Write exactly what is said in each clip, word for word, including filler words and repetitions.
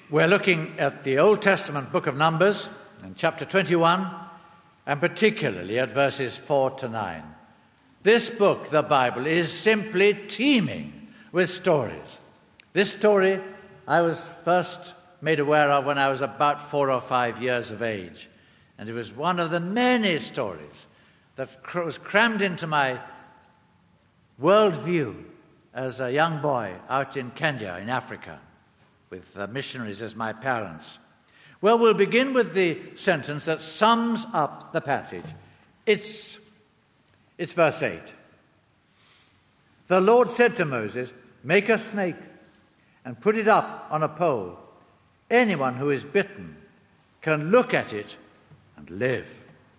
We're looking at the Old Testament book of Numbers, in chapter twenty-one, and particularly at verses four to nine. This book, the Bible, is simply teeming with stories. This story I was first made aware of when I was about four or five years of age, and it was one of the many stories that was crammed into my worldview as a young boy out in Kenya, in Africa, with uh, missionaries as my parents. Well, we'll begin with the sentence that sums up the passage. It's, it's verse eight. The Lord said to Moses, "Make a snake and put it up on a pole. Anyone who is bitten can look at it and live."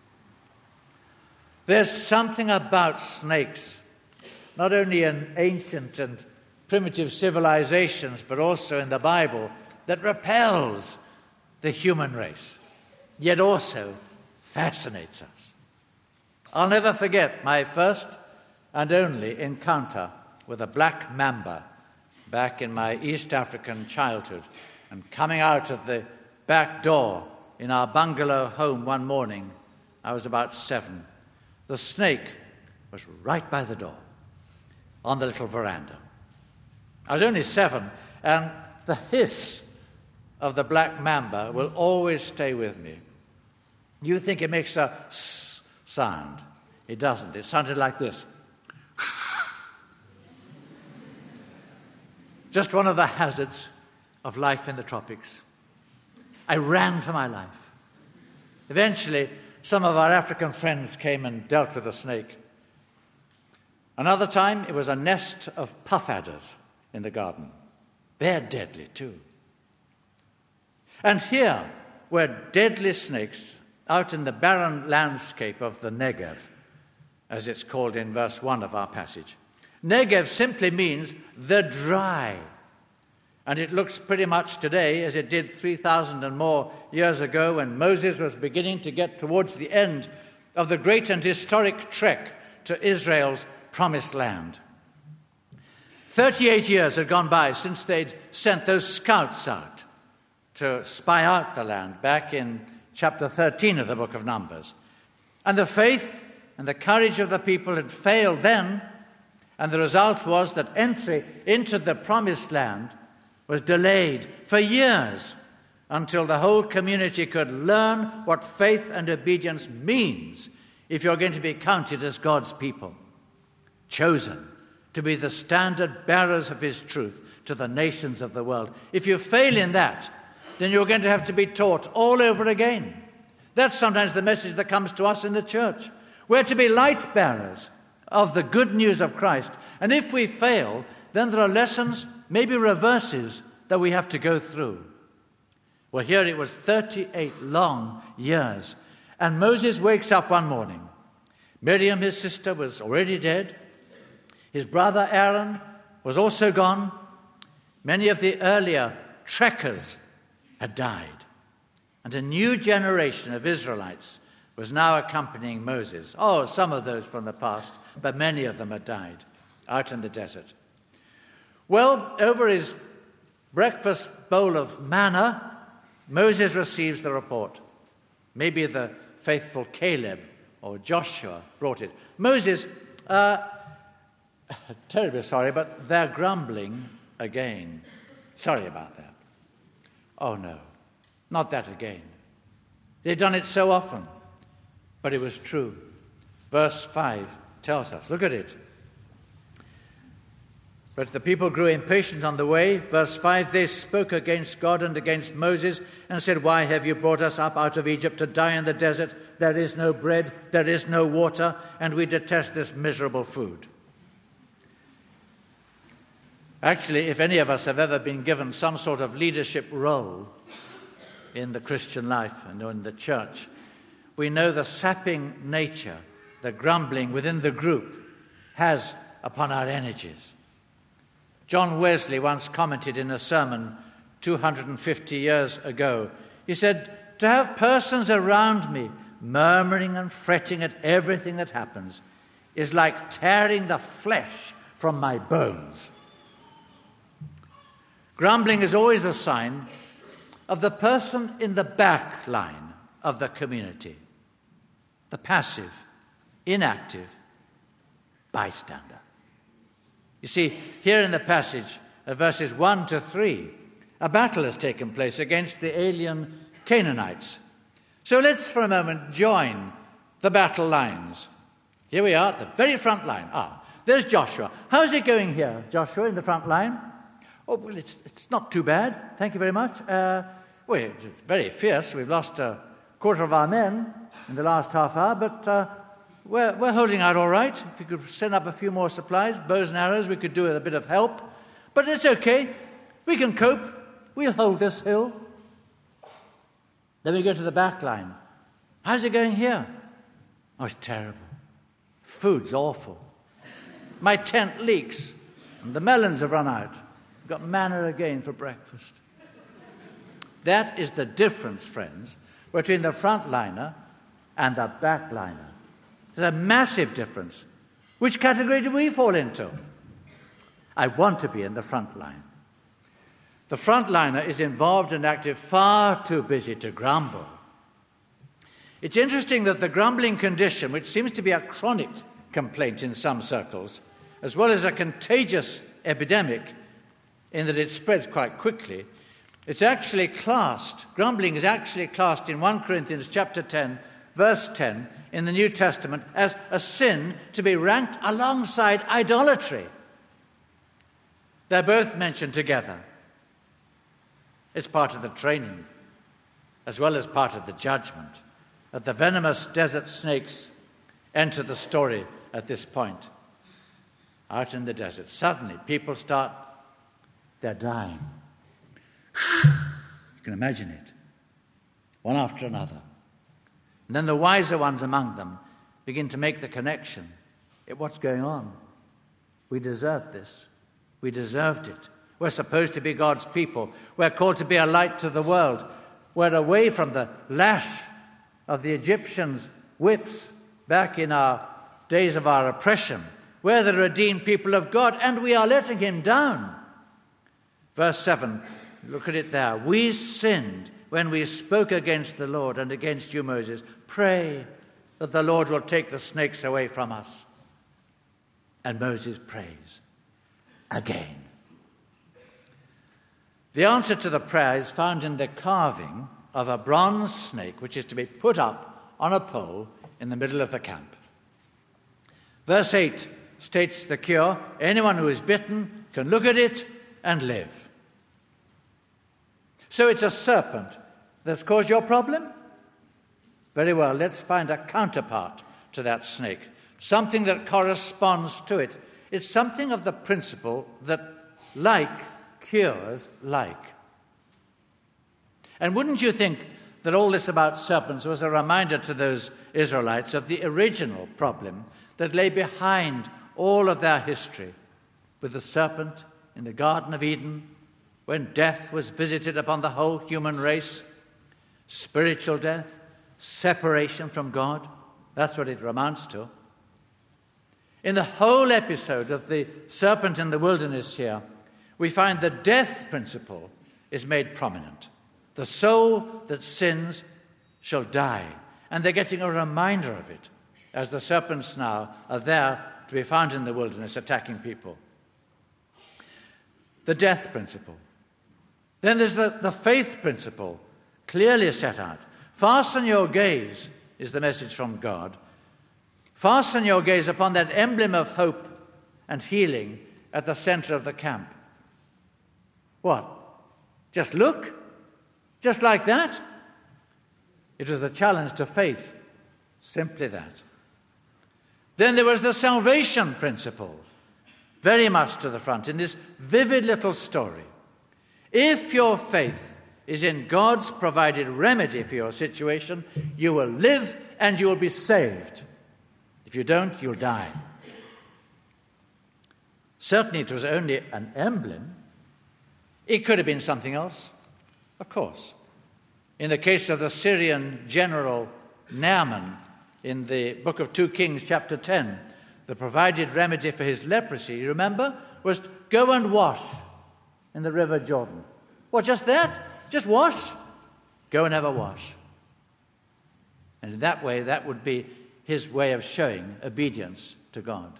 There's something about snakes, not only in ancient and primitive civilizations, but also in the Bible, that repels the human race, yet also fascinates us. I'll never forget my first and only encounter with a black mamba back in my East African childhood, and coming out of the back door in our bungalow home one morning. I was about seven. The snake was right by the door on the little veranda. I was only seven, and the hiss of the black mamba will always stay with me. You think it makes a s sound. It doesn't. It sounded like this. Just one of the hazards of life in the tropics. I ran for my life. Eventually, some of our African friends came and dealt with the snake. Another time, it was a nest of puff adders in the garden. They're deadly too. And here were deadly snakes out in the barren landscape of the Negev, as it's called in verse one of our passage. Negev simply means the dry. And it looks pretty much today as it did three thousand and more years ago, when Moses was beginning to get towards the end of the great and historic trek to Israel's promised land. thirty-eight years had gone by since they'd sent those scouts out to spy out the land, back in chapter thirteen of the book of Numbers. And the faith and the courage of the people had failed then, and the result was that entry into the promised land was delayed for years, until the whole community could learn what faith and obedience means if you're going to be counted as God's people, chosen to be the standard bearers of his truth to the nations of the world. If you fail in that, then you're going to have to be taught all over again. That's sometimes the message that comes to us in the church. We're to be light bearers of the good news of Christ. And if we fail, then there are lessons, maybe reverses, that we have to go through. Well, here it was thirty-eight long years. And Moses wakes up one morning. Miriam, his sister, was already dead. His brother Aaron was also gone. Many of the earlier trekkers had died. And a new generation of Israelites was now accompanying Moses. Oh, some of those from the past, but many of them had died out in the desert. Well, over his breakfast bowl of manna, Moses receives the report. Maybe the faithful Caleb or Joshua brought it. Moses, uh, terribly sorry, but they're grumbling again. Sorry about that. Oh, no, not that again. They've done it so often. But it was true. Verse five tells us, look at it. But the people grew impatient on the way. Verse five, they spoke against God and against Moses and said, "Why have you brought us up out of Egypt to die in the desert? There is no bread, there is no water, and we detest this miserable food." Actually, if any of us have ever been given some sort of leadership role in the Christian life and in the church, we know the sapping nature, the grumbling within the group has upon our energies. John Wesley once commented in a sermon two hundred fifty years ago. He said, "To have persons around me murmuring and fretting at everything that happens is like tearing the flesh from my bones." Grumbling is always a sign of the person in the back line of the community, the passive, inactive bystander. You see, here in the passage, uh, verses one to three, a battle has taken place against the alien Canaanites. So let's for a moment join the battle lines. Here we are at the very front line. Ah, there's Joshua. How's it going here, Joshua, in the front line? Oh, well, it's, it's not too bad. Thank you very much. Uh, well, it's very fierce. We've lost a quarter of our men in the last half hour, but uh, we're, we're holding out all right. If we could send up a few more supplies, bows and arrows, we could do with a bit of help. But it's okay. We can cope. We'll hold this hill. Then we go to the back line. How's it going here? Oh, it's terrible. Food's awful. My tent leaks, and the melons have run out. We've got manna again for breakfast. That is the difference, friends, between the frontliner and the backliner. There's a massive difference. Which category do we fall into? I want to be in the front line. The frontliner is involved and active, far too busy to grumble. It's interesting that the grumbling condition, which seems to be a chronic complaint in some circles, as well as a contagious epidemic in that it spreads quite quickly, it's actually classed, grumbling is actually classed in First Corinthians chapter ten, verse ten, in the New Testament as a sin to be ranked alongside idolatry. They're both mentioned together. It's part of the training, as well as part of the judgment, that the venomous desert snakes enter the story at this point. Out in the desert, suddenly people start, they're dying. You can imagine it, one after another. And then the wiser ones among them begin to make the connection. What's going on? We deserved this. We deserved it. We're supposed to be God's people. We're called to be a light to the world. We're away from the lash of the Egyptians' whips back in our days of our oppression. We're the redeemed people of God, and we are letting him down. Verse seven, look at it there. We sinned when we spoke against the Lord and against you, Moses. Pray that the Lord will take the snakes away from us. And Moses prays again. The answer to the prayer is found in the carving of a bronze snake, which is to be put up on a pole in the middle of the camp. Verse eight states the cure. Anyone who is bitten can look at it and live. So it's a serpent that's caused your problem? Very well, let's find a counterpart to that snake, something that corresponds to it. It's something of the principle that like cures like. And wouldn't you think that all this about serpents was a reminder to those Israelites of the original problem that lay behind all of their history with the serpent in the Garden of Eden, when death was visited upon the whole human race, spiritual death, separation from God? That's what it amounts to. In the whole episode of the serpent in the wilderness here, we find the death principle is made prominent. The soul that sins shall die. And they're getting a reminder of it as the serpents now are there to be found in the wilderness attacking people. The death principle. Then there's the, the faith principle, clearly set out. Fasten your gaze, is the message from God. Fasten your gaze upon that emblem of hope and healing at the center of the camp. What? Just look? Just like that? It was a challenge to faith. Simply that. Then there was the salvation principle, very much to the front in this vivid little story. If your faith is in God's provided remedy for your situation, you will live and you will be saved. If you don't, you'll die. Certainly it was only an emblem. It could have been something else, of course. In the case of the Syrian general Naaman, in the book of Second Kings, chapter ten, the provided remedy for his leprosy, you remember, was go and wash in the river Jordan. Well, just that? Just wash. Go and have a wash. And in that way, that would be his way of showing obedience to God.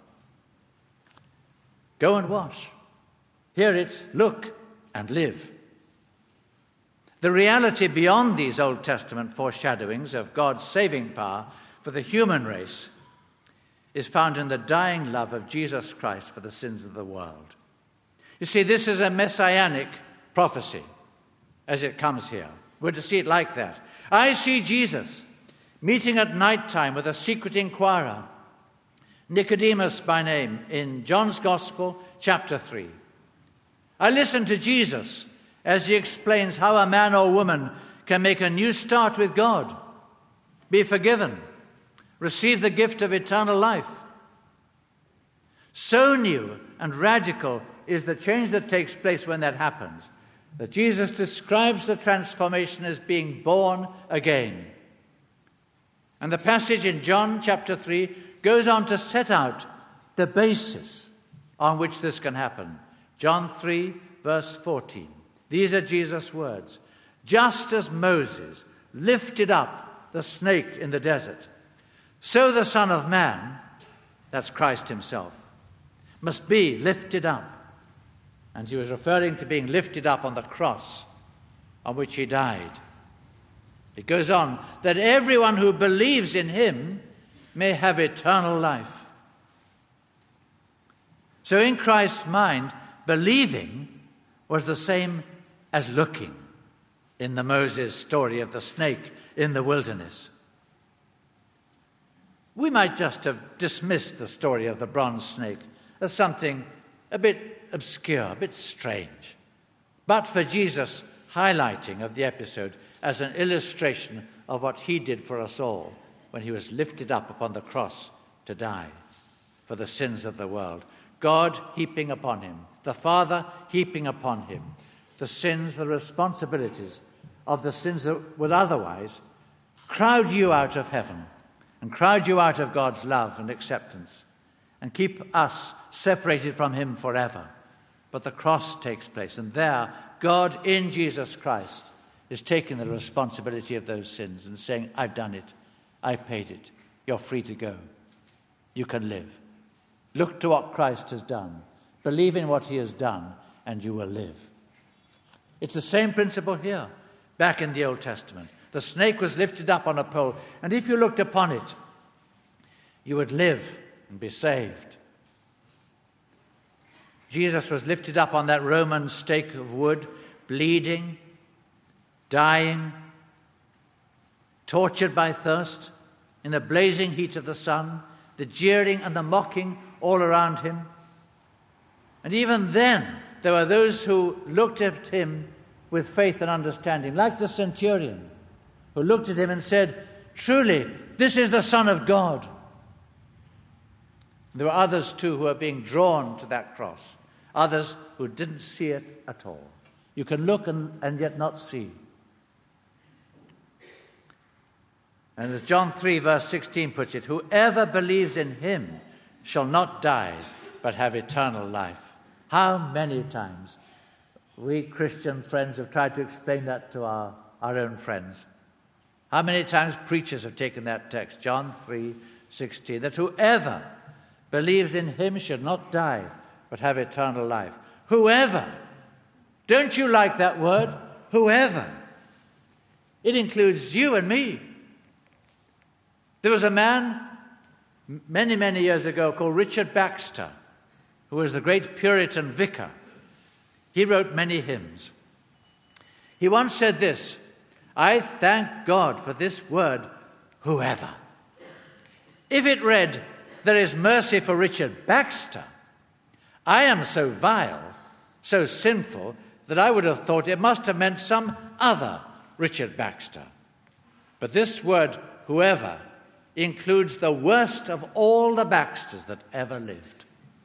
Go and wash. Here it's look and live. The reality beyond these Old Testament foreshadowings of God's saving power for the human race is found in the dying love of Jesus Christ for the sins of the world. You see, this is a messianic prophecy as it comes here. We're to see it like that. I see Jesus meeting at night time with a secret inquirer, Nicodemus by name, in John's Gospel, chapter three. I listen to Jesus as he explains how a man or woman can make a new start with God, be forgiven, receive the gift of eternal life. So new and radical is the change that takes place when that happens, that Jesus describes the transformation as being born again. And the passage in John chapter three goes on to set out the basis on which this can happen. John three, verse fourteen. These are Jesus' words. Just as Moses lifted up the snake in the desert, so the Son of Man, that's Christ himself, must be lifted up. And he was referring to being lifted up on the cross on which he died. It goes on, that everyone who believes in him may have eternal life. So in Christ's mind, believing was the same as looking in the Moses story of the snake in the wilderness. We might just have dismissed the story of the bronze snake as something a bit obscure, a bit strange, but for Jesus' highlighting of the episode as an illustration of what he did for us all when he was lifted up upon the cross to die for the sins of the world. God heaping upon him, the Father heaping upon him the sins, the responsibilities of the sins that would otherwise crowd you out of heaven and crowd you out of God's love and acceptance and keep us separated from him forever. But the cross takes place, and there God in Jesus Christ is taking the responsibility of those sins and saying, I've done it, I paid it, you're free to go, you can live. Look to what Christ has done, believe in what he has done, and you will live. It's the same principle here, back in the Old Testament. The snake was lifted up on a pole, and if you looked upon it, you would live and be saved. Jesus was lifted up on that Roman stake of wood, bleeding, dying, tortured by thirst, in the blazing heat of the sun, the jeering and the mocking all around him. And even then, there were those who looked at him with faith and understanding, like the centurion, who looked at him and said, truly, this is the Son of God. There were others, too, who were being drawn to that cross, others who didn't see it at all. You can look and, and yet not see. And as John three, verse sixteen puts it, whoever believes in him shall not die, but have eternal life. How many times we Christian friends have tried to explain that to our, our own friends? How many times preachers have taken that text, John three sixteen, that whoever believes in him should not die, but have eternal life. Whoever. Don't you like that word? Whoever. It includes you and me. There was a man many, many years ago called Richard Baxter, who was the great Puritan vicar. He wrote many hymns. He once said this, I thank God for this word, whoever. If it read, there is mercy for Richard Baxter, I am so vile, so sinful, that I would have thought it must have meant some other Richard Baxter. But this word, whoever, includes the worst of all the Baxters that ever lived.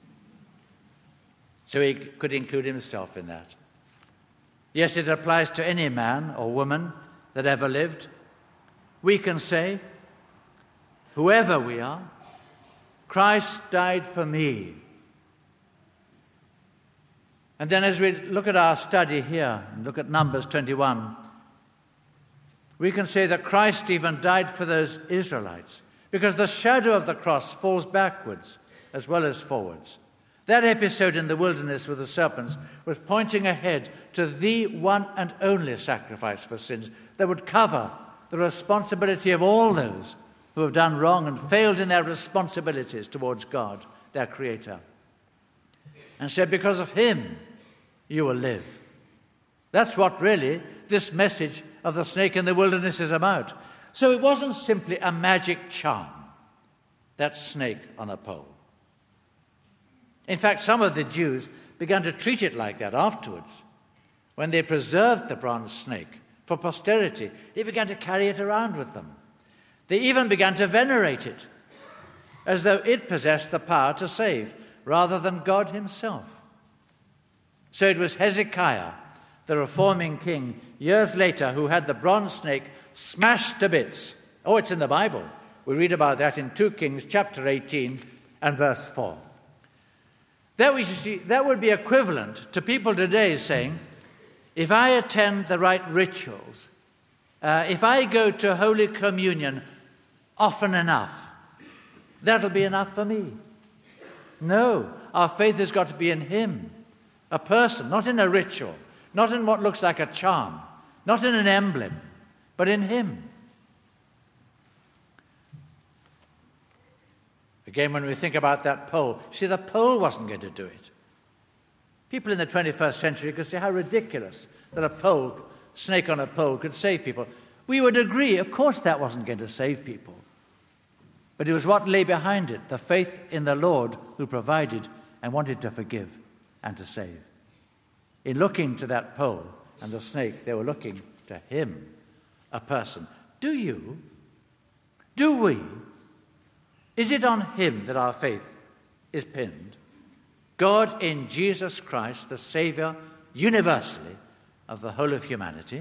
So he could include himself in that. Yes, it applies to any man or woman that ever lived. We can say, whoever we are, Christ died for me. And then as we look at our study here, and look at Numbers twenty-one, we can say that Christ even died for those Israelites, because the shadow of the cross falls backwards as well as forwards. That episode in the wilderness with the serpents was pointing ahead to the one and only sacrifice for sins that would cover the responsibility of all those who have done wrong and failed in their responsibilities towards God, their Creator. And said, because of him, you will live. That's what really this message of the snake in the wilderness is about. So it wasn't simply a magic charm, that snake on a pole. In fact, some of the Jews began to treat it like that afterwards. When they preserved the bronze snake for posterity, they began to carry it around with them. They even began to venerate it, as though it possessed the power to save, rather than God himself. So it was Hezekiah, the reforming king, years later, who had the bronze snake smashed to bits. Oh, it's in the Bible. We read about that in Second Kings chapter eighteen and verse four. That, we see, that would be equivalent to people today saying, if I attend the right rituals, uh, if I go to Holy Communion often enough, that'll be enough for me. No, our faith has got to be in him, a person, not in a ritual, not in what looks like a charm, not in an emblem, but in him. Again, when we think about that pole, see, the pole wasn't going to do it. People in the twenty-first century could say how ridiculous that a pole, snake on a pole, could save people. We would agree, of course that wasn't going to save people. But it was what lay behind it, the faith in the Lord who provided and wanted to forgive and to save. In looking to that pole and the snake, they were looking to him, a person. Do you? Do we? Is it on him that our faith is pinned? God in Jesus Christ, the Saviour, universally, of the whole of humanity?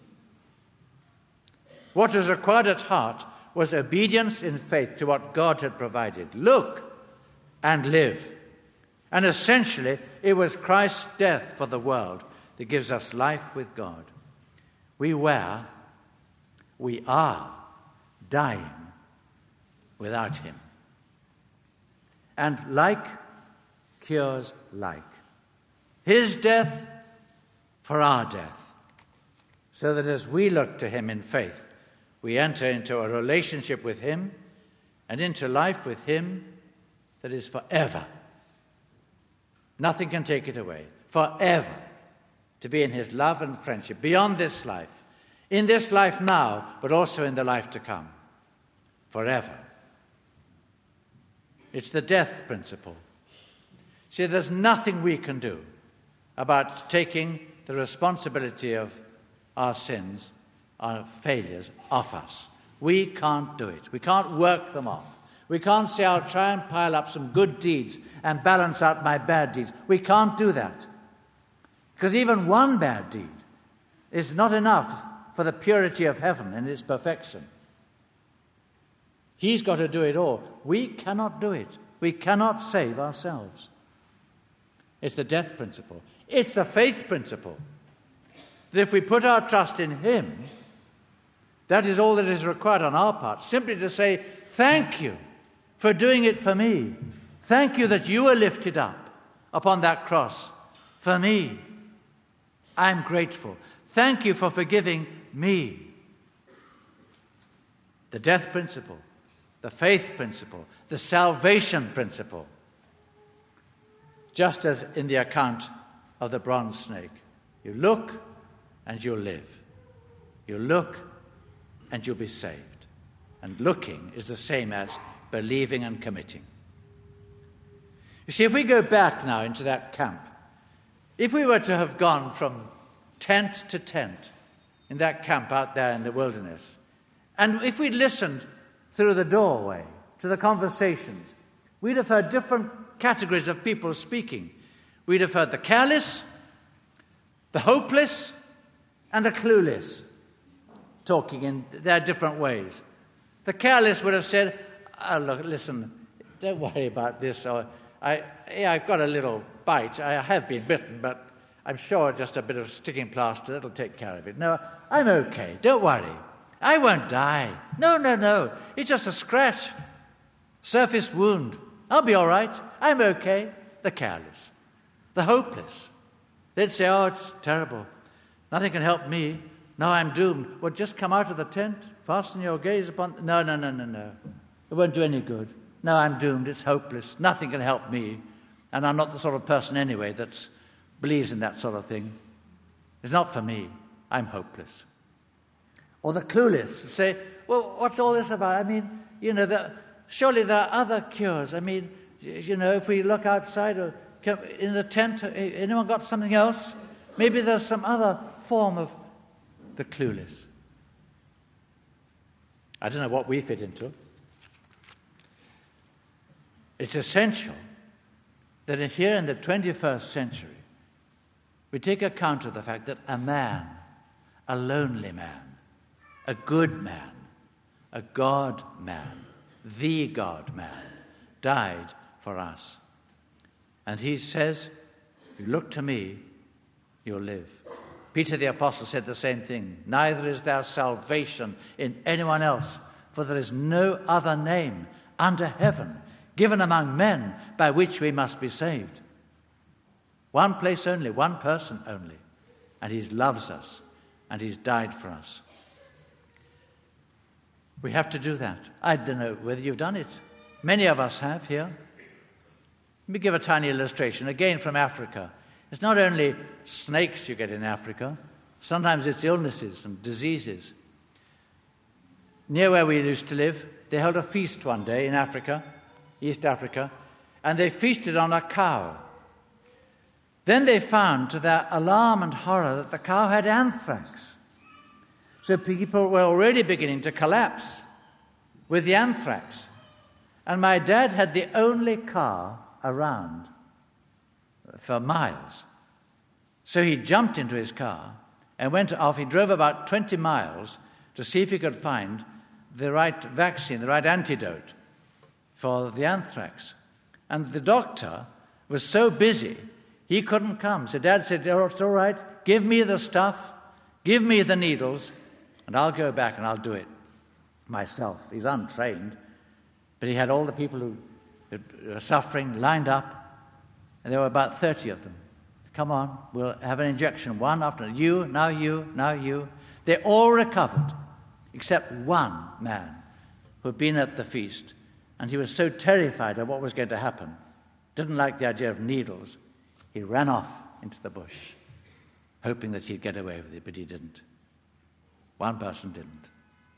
What was required at heart was obedience in faith to what God had provided. Look and live. And essentially, it was Christ's death for the world that gives us life with God. We were, we are dying without him. And like cures like. His death for our death. So that as we look to him in faith, we enter into a relationship with him and into life with him that is forever. Nothing can take it away. Forever. To be in his love and friendship beyond this life. In this life now, but also in the life to come. Forever. It's the death principle. See, there's nothing we can do about taking the responsibility of our sins, our failures, off us. We can't do it. We can't work them off. We can't say, I'll try and pile up some good deeds and balance out my bad deeds. We can't do that. Because even one bad deed is not enough for the purity of heaven and its perfection. He's got to do it all. We cannot do it. We cannot save ourselves. It's the death principle. It's the faith principle. That if we put our trust in him, that is all that is required on our part. Simply to say, thank you for doing it for me. Thank you that you were lifted up upon that cross for me. I'm grateful. Thank you for forgiving me. The death principle, the faith principle, the salvation principle. Just as in the account of the bronze snake. You look and you'll live. You look and you'll be saved. And looking is the same as believing and committing. You see, if we go back now into that camp, if we were to have gone from tent to tent in that camp out there in the wilderness, and if we'd listened through the doorway to the conversations, we'd have heard different categories of people speaking. We'd have heard the careless, the hopeless, and the clueless talking in their different ways. The careless would have said, oh, look, listen, don't worry about this, or I, yeah, I've got a little bite. I have been bitten, but I'm sure just a bit of sticking plaster, that'll take care of it. No, I'm okay. Don't worry. I won't die. No, no, no. It's just a scratch. Surface wound. I'll be all right. I'm okay. The careless. The hopeless. They'd say, oh, it's terrible. Nothing can help me. No, I'm doomed. Well, just come out of the tent, fasten your gaze upon... No, no, no, no, no. It won't do any good. No, I'm doomed. It's hopeless. Nothing can help me. And I'm not the sort of person anyway that believes in that sort of thing. It's not for me. I'm hopeless. Or the clueless who say, well, what's all this about? I mean, you know, the, surely there are other cures. I mean, you know, if we look outside or in the tent, anyone got something else? Maybe there's some other form of the clueless. I don't know what we fit into. It's essential that here in the twenty-first century, we take account of the fact that a man, a lonely man, a good man, a God man, the God man, died for us. And he says, you look to me, you'll live. Peter the Apostle said the same thing. Neither is there salvation in anyone else, for there is no other name under heaven given among men by which we must be saved. One place only, one person only. And he loves us, and he's died for us. We have to do that. I don't know whether you've done it. Many of us have here. Let me give a tiny illustration, again from Africa. It's not only snakes you get in Africa. Sometimes it's illnesses and diseases. Near where we used to live, they held a feast one day in Africa, East Africa, and they feasted on a cow. Then they found, to their alarm and horror, that the cow had anthrax. So people were already beginning to collapse with the anthrax. And my dad had the only car around for miles. So he jumped into his car and went off. He drove about twenty miles to see if he could find the right vaccine, the right antidote for the anthrax. And the doctor was so busy, he couldn't come. So Dad said, oh, it's all right, give me the stuff, give me the needles, and I'll go back and I'll do it myself. He's untrained, but he had all the people who were suffering lined up, and there were about thirty of them. Come on, we'll have an injection, one after another. You, now you, now you. They all recovered, except one man who had been at the feast, and he was so terrified of what was going to happen, didn't like the idea of needles, he ran off into the bush, hoping that he'd get away with it, but he didn't. One person didn't.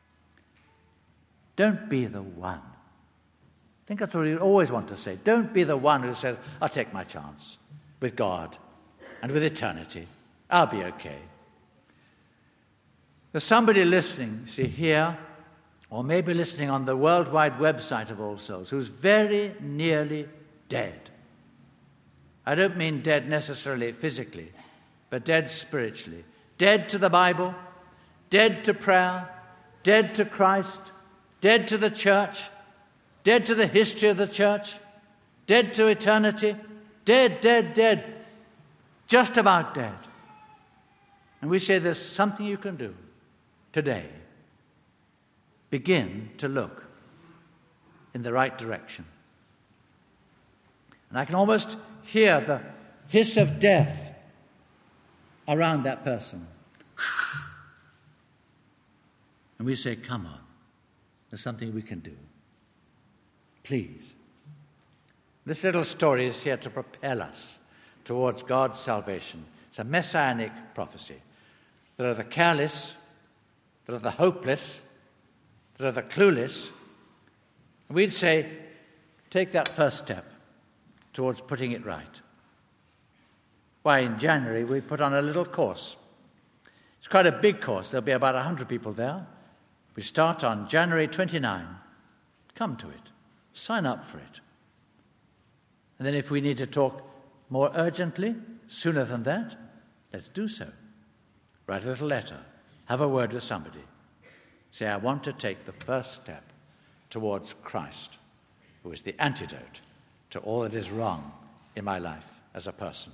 Don't be the one. I think that's what you always want to say. Don't be the one who says, I'll take my chance with God and with eternity. I'll be okay. There's somebody listening, see, here, or maybe listening on the worldwide website of All Souls, who's very nearly dead. I don't mean dead necessarily physically, but dead spiritually. Dead to the Bible, dead to prayer, dead to Christ, dead to the church, dead to the history of the church, dead to eternity, dead, dead, dead, just about dead. And we say there's something you can do today. Begin to look in the right direction. And I can almost hear the hiss of death around that person. And we say, come on, there's something we can do. Please. This little story is here to propel us towards God's salvation. It's a messianic prophecy. There are the careless, there are the hopeless, there are the clueless. And we'd say, take that first step towards putting it right. Why, in January, we put on a little course. It's quite a big course. There'll be about one hundred people there. We start on January twenty-ninth. Come to it. Sign up for it. And then if we need to talk more urgently, sooner than that, let's do so. Write a little letter. Have a word with somebody. Say, I want to take the first step towards Christ, who is the antidote to all that is wrong in my life as a person.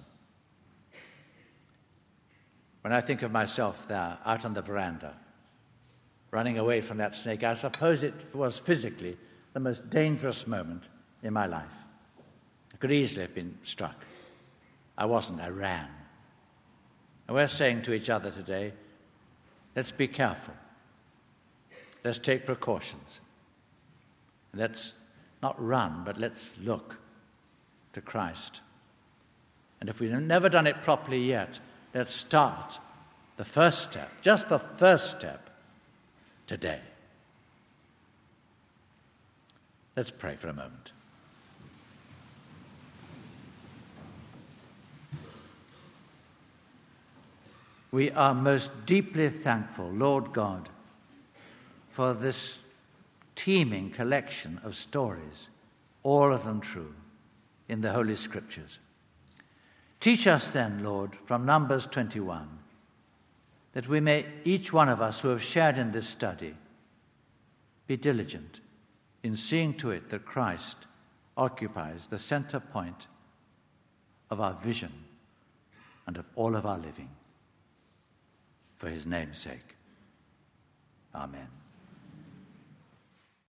When I think of myself there, out on the veranda, running away from that snake, I suppose it was physically the most dangerous moment in my life. I could easily have been struck. I wasn't, I ran. And we're saying to each other today, let's be careful. Let's take precautions. Let's not run, but let's look to Christ. And if we've never done it properly yet, let's start the first step, just the first step, today. Let's pray for a moment. We are most deeply thankful, Lord God, for this teeming collection of stories, all of them true, in the Holy Scriptures. Teach us then, Lord, from Numbers twenty-one, that we may, each one of us who have shared in this study, be diligent in seeing to it that Christ occupies the center point of our vision and of all of our living. For his name's sake. Amen.